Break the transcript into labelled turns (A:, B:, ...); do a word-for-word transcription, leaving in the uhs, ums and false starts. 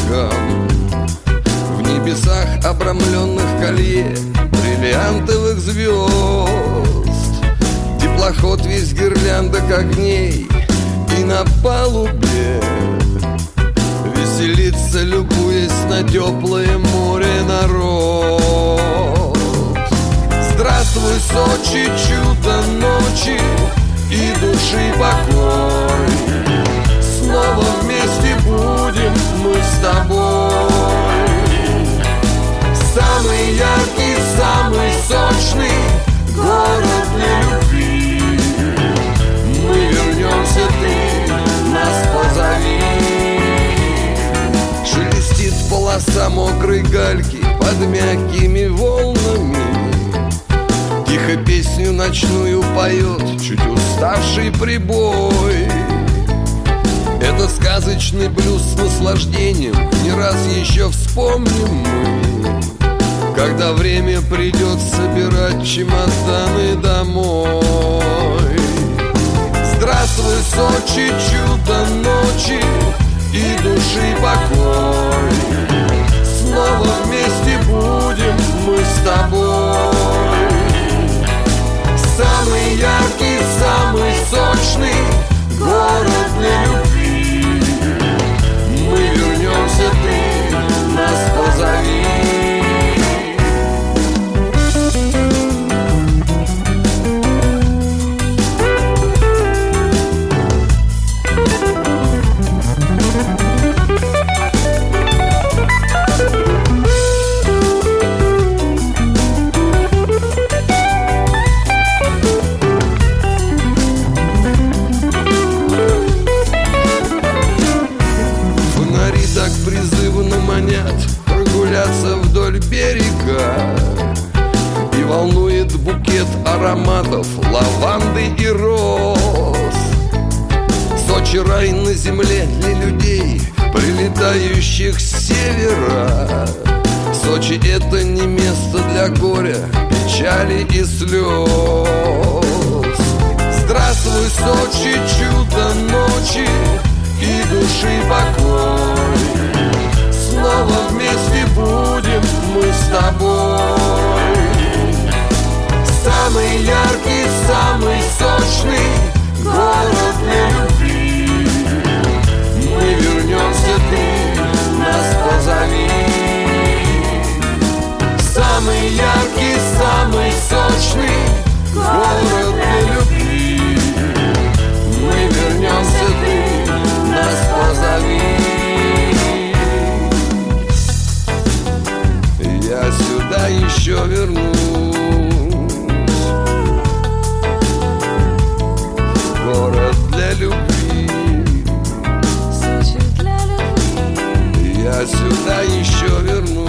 A: берегам, в небесах, обрамленных колье бриллиантовых звезд. Теплоход весь в гирляндах огней, и на палубе веселится, любуясь на теплое море, народ. Здравствуй, Сочи, чудо ночи и души покой. Снова вместе будем мы с тобой. Самый яркий, самый сочный город для любви. Мы вернемся, ты нас позови. Шелестит полоса мокрой гальки под мягкими волнами. Тихо песню ночную поет чуть уставший прибой. Это сказочный блюз с наслаждением не раз еще вспомним мы, когда время придет собирать чемоданы домой. Здравствуй, Сочи, чудо ночи и души покой. Снова вместе будем мы с тобой. Самый яркий, самый сочный город для любви. Мы вернемся, ты нас позови. Прогуляться вдоль берега, и волнует букет ароматов лаванды и роз. Сочи — рай на земле для людей, прилетающих с севера. Сочи — это не место для горя, печали и слез. Здравствуй, Сочи, чудо ночи и души покой. Снова вместе будем мы с тобой. Самый яркий, самый сочный город для любви. Мы вернемся, ты нас позови. Самый яркий, самый сочный город для любви. Мы вернемся, ты нас позови. Я сюда еще вернусь. Город для любви.
B: Сочи для любви.
A: Я сюда еще вернусь.